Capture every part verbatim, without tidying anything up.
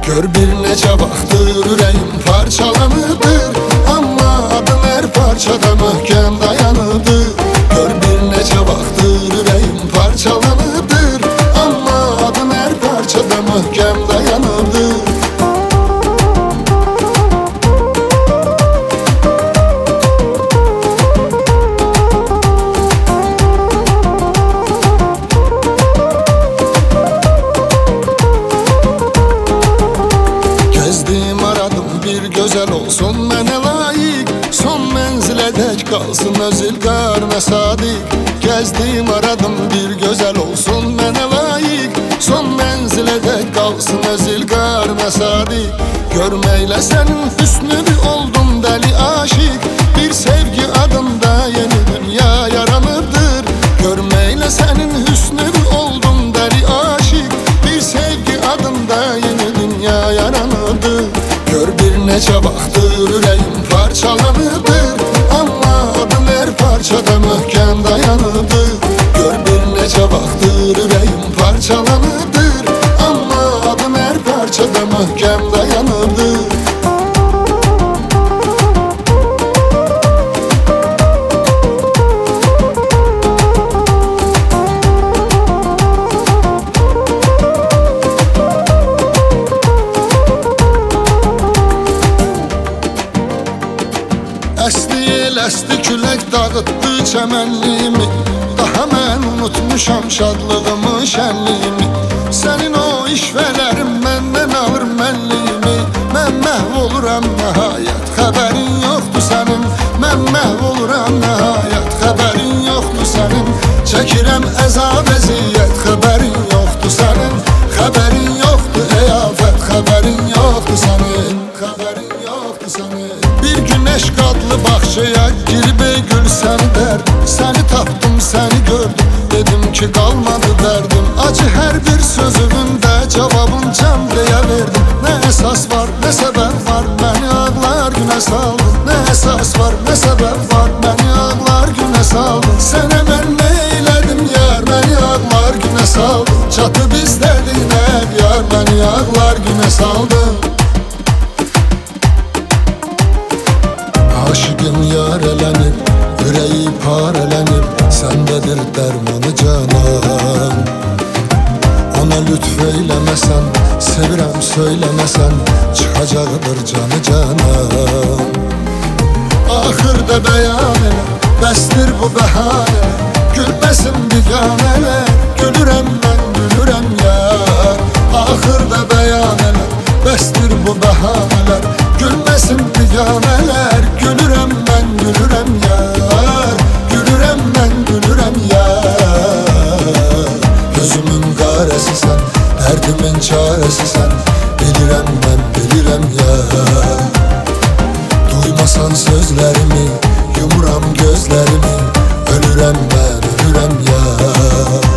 Gör bir neçə vaxtdır ürəyim parçalanıdır, amma adın hər parçada möhkəm dayanıdır. Gör bir neçə vaxtdır ürəyim parçalanıdır, amma adın hər parçada möhkəm dayanıdır. Bir gözəl olsun mənə layiq, son mənzilə tək qalsın öz ilqarına sadiq. Gəzdim aradım bir gözəl olsun mənə layiq, son mənzilə tək qalsın öz ilqarına sadiq. Görməklə sənin hüsnünü oldum dəli aşiq, bir sevgi adında yeni dünya yaranırdır. Görməklə sənin hüsnünü oldum dəli aşiq, bir sevgi adında yeni dünya yaranırdır. Gör bir neçə vaxtdır ürəyim parçalanıdır, amma adın hər parçada möhkəm dayanıdır. Gör bir neçə vaxtdır ürəyim parçalanıdır, amma adın hər parçada möhkəm dayanıdır. Əsti el, əsti külək dağıtdı çəmənliyimi, daha mən unutmuşam şadlığımı, şənliyimi. Sənin o işvələrin məndən alır mənliyimi, mən məhv oluram nəhayət, xəbərin yoxdur sənin. Mən məhv oluram nəhayət, xəbərin yoxdur sənin. Çəkirəm əzab əziyyət, xəbərin yoxdur sənin. Xəbərin yoxdur ey afət, xəbərin yoxdur sənin. Xəbərin yoxdur sənin. Bir güneş qadlı bağçaya girib ey gül səni dərdim, səni tapdım, səni gördüm, dedim ki qalmadı dərdim. Acı hər bir sözümündə cavabın can deyə verdim. Nə əsas var, nə səbəb var, məni ağlar günə saldın. Nə əsas var, nə səbəb var, məni ağlar günə saldın. Sənə mən nə eylədim yar, məni ağlar günə saldın. Çatıb istədin əb yar, məni ağlar günə saldın. Aşıqım yarələnib, ürəyi parələnib, səndədir dərmanı canan. Ona lütf eyləməsən, sevirəm söyləməsən, çıxacaqdır canı canan. Axırda bəyan elə, bəsdir bu bəhanə, gülməsin biganələr, gülürəm mən, gülürəm yar. Axırda bəyan elə, bəsdir bu bəhanələr, gülməsin biganələr, gülürəm mən, gülürəm yar. Gülürəm mən, gülürəm yar. Gözümün qarəsisən, dərdimin çarəsisən, bilirəm mən, bilirəm yar. Duymasan sözlərimi, yumuram gözlərimi, ölürəm mən, ölürəm yar.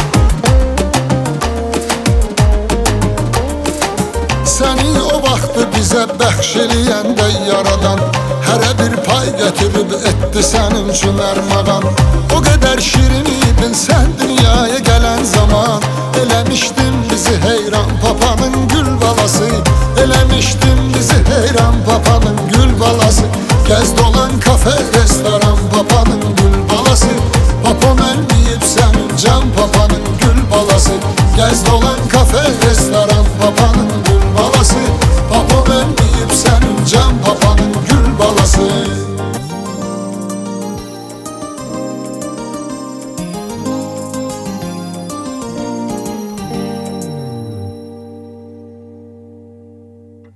Səni o vaxtı bizə bəxş eləyəndə yaradan, hərə bir pay gətirib etdi sənin üçün ərmağan. O qədər şirin idin sən dünyaya gələn zaman, eləmişdin bizi heyran papanın gül balası. Eləmişdin bizi heyran papanın gül balası. Gəz dolan kafe, restoran papanın gül balası. Papam ölməyib sənin can papanın gül balası. Gəz dolan kafe, restoran